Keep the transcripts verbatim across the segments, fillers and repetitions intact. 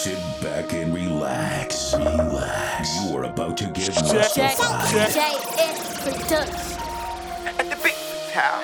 Sit back and relax. Relax. You are about to get Jack, Jack, Russified. J S Production. At the big house.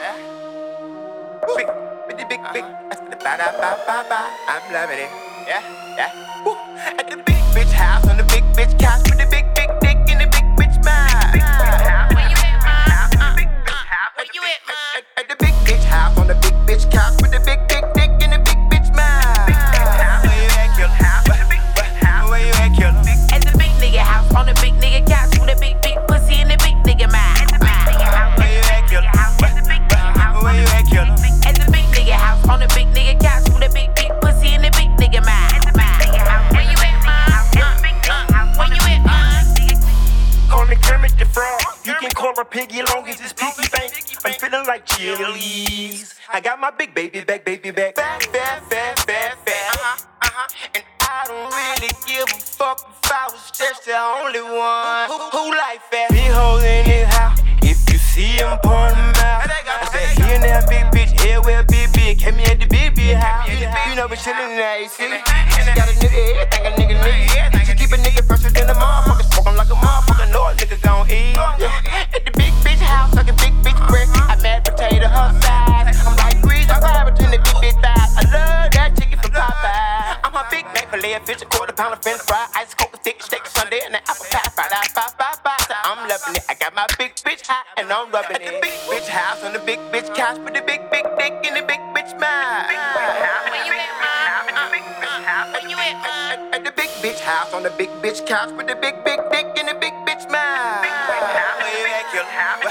Big, big, big, big. That's the ba da ba ba ba. I'm loving it. Yeah, yeah. Woo. At the big bitch house on the big bitch couch with the big, big dick in the big bitch mind. Big bitch house. Where you at, man? Big bitch house. Where you at, man? At the big bitch house on the big bitch couch with the big, big dick in the big bitch mind. Big bitch house. Where you at, killer? Big bitch house. Where you at, killer? At the big nigga house on the big nigga couch with a big, big pussy in the big nigga mind. At the big nigga house. Where you at, killer? At the big nigga house. Where you at, killer? At the big nigga house on the big nigga couch with a big, big pussy in the big nigga mind. At the big nigga house. Where you at, man? At the big nigga house. Where you at, man? Call me Kermit the Frog. You can call her Piggy long as it's piggy bank. I'm feeling like chilies. I got my big baby back, baby back. Fat, fat, fat, fat, fat. Uh-huh, uh-huh. And I don't really give a fuck if I was just the only one. Who, who like fat? Big hoes in this house. If you see them, point them out. I said, here and there, big bitch, everywhere, big, big. Hit me at the big, big house. You know we chillin' in the A C. She got a nigga head, think a nigga nigga. She keep a nigga fresher than a motherfucker. Smoke 'em like a motherfucker. Know a nigga gon' eat. Yeah. At the big bitch house, like a big bitch brick. I mad potato her size. I'm like grease, I'm vibe between the big bitch thighs. I love that chicken from Popeye. I'm a big Mac filet of fish, a quarter pound of French fry, ice coke, a thick steak Sunday, and an apple pie. Fried out, five, five, five. So I'm loving it. I got my big bitch hot, and I'm rubbing it. At the big bitch house on the big bitch couch with the big, big dick in the big bitch mind. Where you at, man? Where you at, man? At the big bitch house on the big bitch couch with the big, big dick in the big bitch mind. Where you at, killer?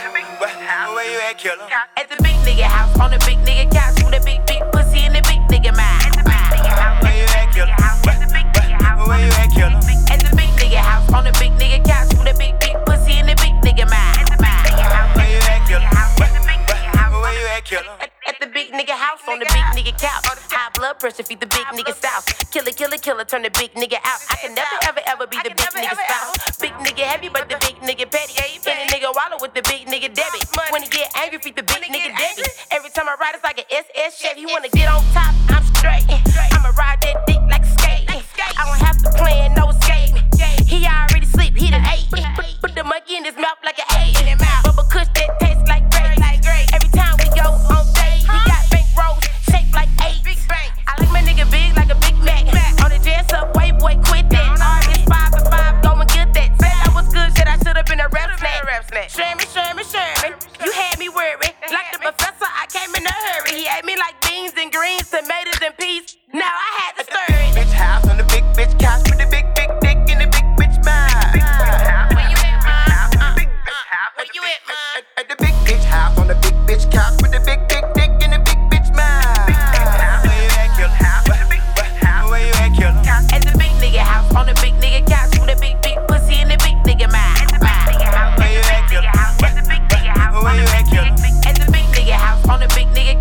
Where you at, killer? At the big nigga house on the big nigga couch with a big, big pussy in the big nigga mind. At the big nigga house. Where you at, killer? At the big nigga house. Where you at, killer? At the big nigga house on the big nigga couch with a big, big pussy in the big nigga mind. At the big nigga house. Where you at, killer? At the big nigga house. Where you at, killer? At, at the big nigga house on the big nigga couch. High blood pressure feed the big nigga south. Killer, killer, killer, turn the big nigga out. I can never, ever, ever be the big nigga spouse. Big nigga heavy, but the big nigga petty. Any nigga wallow with the big nigga debit. When he get angry, feed the big nigga debit. Every time I ride, it's like an S S Chevy. He wanna get on top, I'm straight. I'ma ride that dick like a skate. I don't have to plan, no escape. He already sleep, he done ate. Put, put the monkey in his mouth like an eight. Bubba Kush that tastes like grape. Every time we go on date, he got bank rolls shaped like eight. I like my nigga big like a Big Mac. On the jazz up, way boy, quit that. It's five and five, go and get that. Said I was good, shit, I should've been a rap snack. Sherman, Sherman, Sherman, you had me worried. Like the professor, I came in a hurry. He ate me like beans and greens, tomatoes and peas. Now I had to stir it. Bitch house on the big bitch couch with the big, big dick in the big bitch mind. Where you at, man? Where you at, man? At the big bitch house on the big bitch couch with the big, big dick in the big bitch mind. Where you at, killer? Where you at, killer? At the big nigga house on the big nigga couch with a big, big pussy in the big nigga mind. At the big nigga house. Where you at, killer? At the big nigga house. Where you at, killer? At the big nigga house on the big nigga